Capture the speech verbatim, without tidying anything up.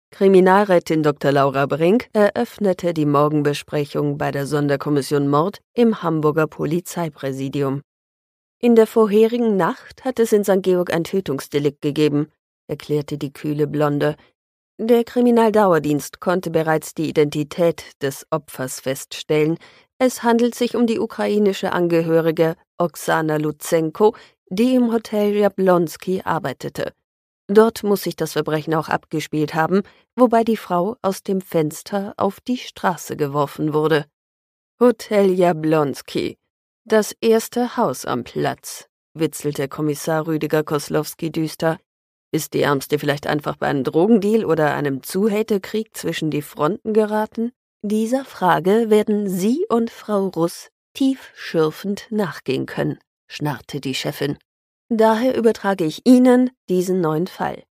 Kriminalrätin Doktor Laura Brink eröffnete die Morgenbesprechung bei der Sonderkommission Mord im Hamburger Polizeipräsidium. »In der vorherigen Nacht hat es in Sankt Georg ein Tötungsdelikt gegeben«, erklärte die kühle Blonde. Der Kriminaldauerdienst konnte bereits die Identität des Opfers feststellen. Es handelt sich um die ukrainische Angehörige Oksana Luzenko, die im Hotel Jablonski arbeitete. Dort muss sich das Verbrechen auch abgespielt haben, wobei die Frau aus dem Fenster auf die Straße geworfen wurde. »Hotel Jablonski, das erste Haus am Platz«, witzelte Kommissar Rüdiger Koslowski düster. »Ist die Ärmste vielleicht einfach bei einem Drogendeal oder einem Zuhälterkrieg zwischen die Fronten geraten? Dieser Frage werden Sie und Frau Russ tiefschürfend nachgehen können«, schnarrte die Chefin. »Daher übertrage ich Ihnen diesen neuen Fall.